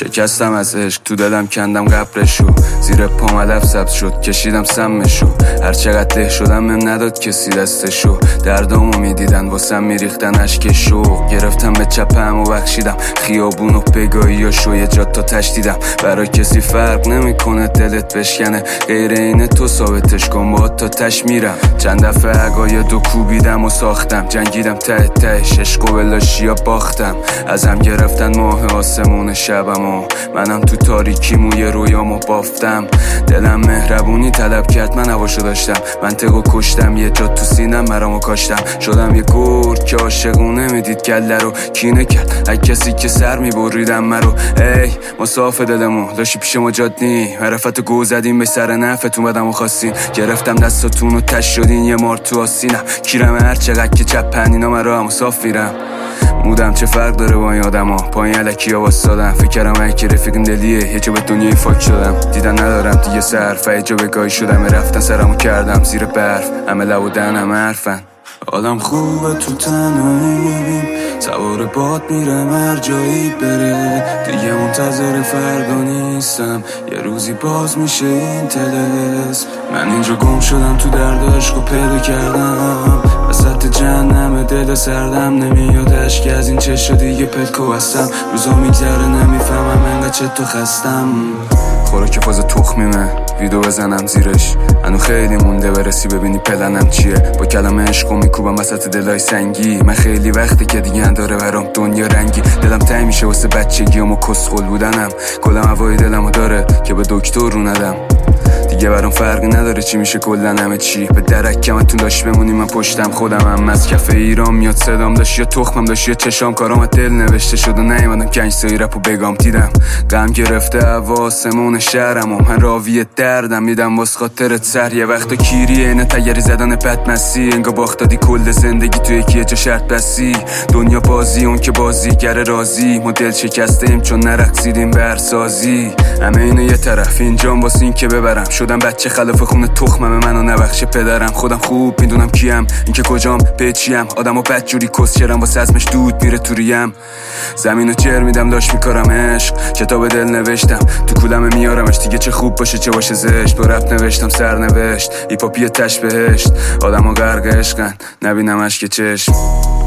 شکستم از عشق، تو دلم کندم قبرشو، زیر پام علف سبز شد کشیدم سمشو. هر چقدر ده شدم من نداد کسی دستشو، دردامو میدیدن واسم میریختن اشکشو. گرفتم به چپم و بخشیدم خیابونو بگاهی و شو یه جا تا تشدیدم. برای کسی فرق نمیکنه دلت بشکنه، غیر اینه تو ثابتش کن با تا تش میرم. چند دفعه عقای دو کوبیدم و ساختم، جنگیدم ته تهش عشق و بلاشیا باختم. ازم گرفتن ماه آسمون شبم و منم تو تاریکی موی رویامو بافتم. دلم مهربونی طلب کرد من هواشو داشتم، منطقو کشتم یه جا تو سینم مرامو کاشتم. شدم یه گرد که عاشقونه میدید گله رو کینه کرد ای کسی که سر میبریدم مرو. ای مسافر دلمو داشتی پیش ما جادنی، معرفتو گو زدیم به سر نفتون بدم و خواستین. گرفتم دستاتون و تش شدین یه مار تو آسینم. کیرم هر چقدر که چپنینا مرا هم مسافرم. مودم چه فرق داره با این آدم ها، پایین علکی ها واسادم. فکرم هر که رفیقیم دلیه یه جا به دنیای فاک شدم. دیدن ندارم دیگه صرف، یه جا به گاهی شدم رفتن سرمو کردم زیر برف. همه لب و دهنم حرفن. آدم خوبه تو تنهاییم، سوار باد میرم هر جایی بره. دیگه منتظر فردا نیستم، یه روزی باز میشه این تلس. من اینجا گم شدم تو درد عشقو پیدا کردم، وسط جهنم دل سردم. نمیاد اشک از این چشم دیگه پلکو بستم. روزا میگذره نمیفهمم انقدر چه تو خستم. خوراک فاز تخمیمه ویدیو بزنم زیرش، هنو خیلی مونده برسی ببینی پلنم چیه. با کلمه عشقو میکوبم وسط دلای سنگی. من خیلی وقته که دیگه انداره برام دنیا رنگی. دلم تنگ میشه واسه بچگیام و کسخل بودنم. کلم هوای دلمو داره که به دکتر رو ندم. دیگه برام فرقی نداره چی میشه کلن همه چی. به درکم تو داشت بمونی من پشتم خودم هم. از کف ایران میاد صدام داشت یا تخمم داشت یا چشام کارام دل نوشته شد و نیومدم گنجسایی رپو بگام. دیدم غم گرفته حواسمون شهرم و من راوی دردم میدم واس خاطرت سر. یه وقتا کیریه اینه تگری زدن بدمسی، انگا باخت دادی کل زندگی تو یکی جا شرط بسی. دنیا بازی اون که بازیگر رازی، ما دل شکستیم چون نرقصیدیم برسازی. همه اینو یه طرف اینجام واسه این که ببرم. شدم بچه خلاف خونه تخمم منو نبخشه پدرم. خودم خوب میدونم کیم اینکه کجام به چیم. آدمو بدجوری کسچرم واسه ازمش دود میره تو ریم. زمینو چر میدم داشت میکارم عشق، کتاب دل نوشتم تو کولم میارمش. دیگه چه خوب باشه چه باشه زشت، با رپ نوشتم سر نوشت. ایپاپی تش بهشت، آدمو غرق عشقن نبینم اشک چشم.